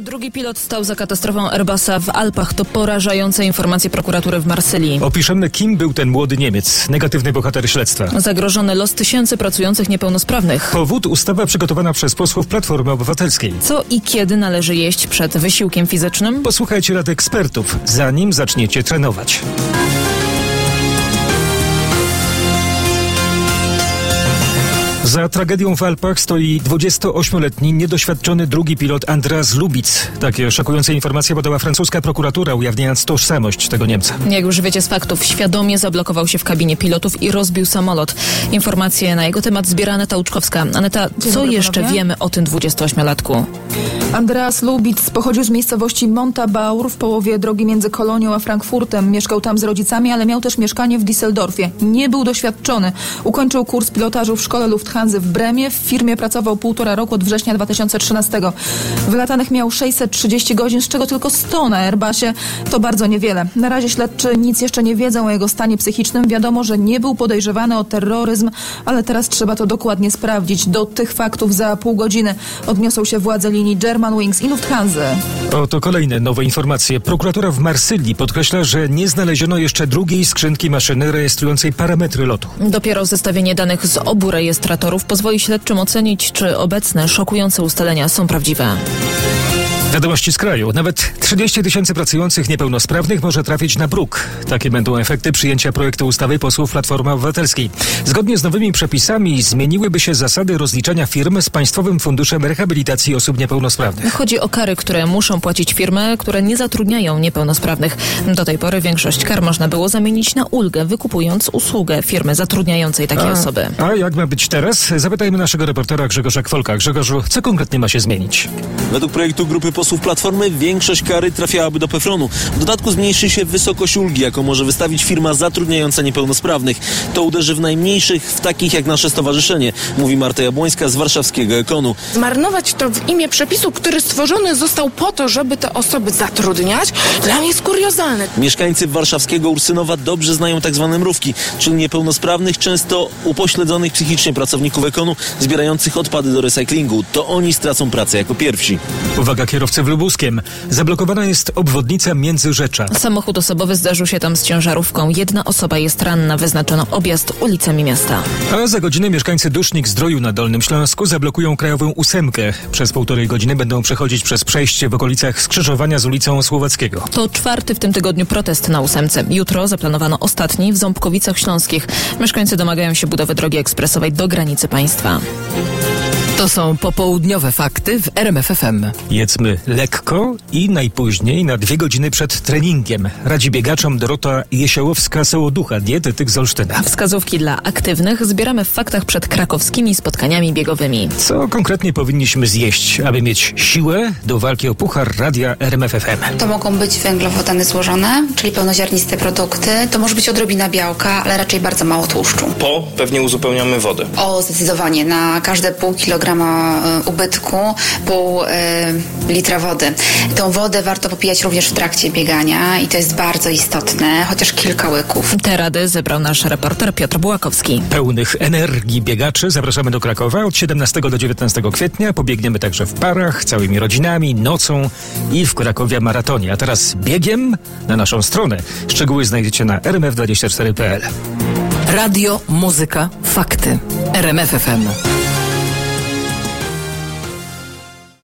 Drugi pilot stał za katastrofą Airbusa w Alpach. To porażające informacje prokuratury w Marsylii. Opiszemy, kim był ten młody Niemiec, negatywny bohater śledztwa. Zagrożony los tysięcy pracujących niepełnosprawnych. Powód: ustawa przygotowana przez posłów Platformy Obywatelskiej. Co i kiedy należy jeść przed wysiłkiem fizycznym? Posłuchajcie rad ekspertów, zanim zaczniecie trenować. Za tragedią w Alpach stoi 28-letni, niedoświadczony drugi pilot Andreas Lubitz. Takie szokujące informacje podała francuska prokuratura, ujawniając tożsamość tego Niemca. Jak już wiecie z faktów, świadomie zablokował się w kabinie pilotów i rozbił samolot. Informacje na jego temat zbiera Aneta Łuczkowska. Aneta, co jeszcze wiemy o tym 28-latku? Andreas Lubitz pochodził z miejscowości Montabaur w połowie drogi między Kolonią a Frankfurtem. Mieszkał tam z rodzicami, ale miał też mieszkanie w Düsseldorfie. Nie był doświadczony. Ukończył kurs pilotażu w szkole Lufthansa w Bremie. W firmie pracował 1,5 roku od września 2013. Wylatanych miał 630 godzin, z czego tylko 100 na Airbusie. To bardzo niewiele. Na razie śledczy nic jeszcze nie wiedzą o jego stanie psychicznym. Wiadomo, że nie był podejrzewany o terroryzm, ale teraz trzeba to dokładnie sprawdzić. Do tych faktów za pół godziny odniosą się władze linii Germanwings i Lufthansa. Oto kolejne nowe informacje. Prokuratura w Marsylii podkreśla, że nie znaleziono jeszcze drugiej skrzynki maszyny rejestrującej parametry lotu. Dopiero zestawienie danych z obu rejestratorów pozwoli śledczym ocenić, czy obecne szokujące ustalenia są prawdziwe. Wiadomości z kraju. Nawet 30 tysięcy pracujących niepełnosprawnych może trafić na próg. Takie będą efekty przyjęcia projektu ustawy posłów Platformy Obywatelskiej. Zgodnie z nowymi przepisami zmieniłyby się zasady rozliczania firm z Państwowym Funduszem Rehabilitacji Osób Niepełnosprawnych. Chodzi o kary, które muszą płacić firmy, które nie zatrudniają niepełnosprawnych. Do tej pory większość kar można było zamienić na ulgę, wykupując usługę firmy zatrudniającej takie osoby. A jak ma być teraz? Zapytajmy naszego reportera Grzegorza Kwolka. Grzegorzu, co konkretnie ma się zmienić? Według projektu grupy posłów Platformy większość kary trafiałaby do PFRON-u. W dodatku zmniejszy się wysokość ulgi, jaką może wystawić firma zatrudniająca niepełnosprawnych. To uderzy w najmniejszych, w takich jak nasze stowarzyszenie, mówi Marta Jabłońska z warszawskiego Ekonu. Zmarnować to w imię przepisu, który stworzony został po to, żeby te osoby zatrudniać, dla mnie jest kuriozalne. Mieszkańcy warszawskiego Ursynowa dobrze znają tak zwane mrówki, czyli niepełnosprawnych, często upośledzonych psychicznie pracowników Ekonu, zbierających odpady do recyklingu. To oni stracą pracę jako pierwsi. Uwaga kierowcy w Lubuskiem. Zablokowana jest obwodnica Międzyrzecza. Samochód osobowy zdarzył się tam z ciężarówką. Jedna osoba jest ranna. Wyznaczono objazd ulicami miasta. A za godzinę mieszkańcy Dusznik-Zdroju na Dolnym Śląsku zablokują krajową 8. Przez 1,5 godziny będą przechodzić przez przejście w okolicach skrzyżowania z ulicą Słowackiego. To 4. w tym tygodniu protest na 8. Jutro zaplanowano ostatni w Ząbkowicach Śląskich. Mieszkańcy domagają się budowy drogi ekspresowej do granicy państwa. To są popołudniowe fakty w RMF FM. Jedzmy lekko i najpóźniej na 2 godziny przed treningiem. Radzi biegaczom Dorota Jesiołowska-Sołoducha, dietetyk z Olsztyna. Wskazówki dla aktywnych zbieramy w faktach przed krakowskimi spotkaniami biegowymi. Co konkretnie powinniśmy zjeść, aby mieć siłę do walki o puchar radia RMF FM? To mogą być węglowodany złożone, czyli pełnoziarniste produkty. To może być odrobina białka, ale raczej bardzo mało tłuszczu. Po pewnie uzupełniamy wodę. O, zdecydowanie. Na każde pół kilograma ubytku pół litra wody. Tą wodę warto popijać również w trakcie biegania i to jest bardzo istotne, chociaż kilka łyków. Te rady zebrał nasz reporter Piotr Bułakowski. Pełnych energii biegaczy zapraszamy do Krakowa od 17 do 19 kwietnia. Pobiegniemy także w parach, całymi rodzinami, nocą i w Krakowie maratonie. A teraz biegiem na naszą stronę. Szczegóły znajdziecie na rmf24.pl. Radio, muzyka, fakty. RMF FM.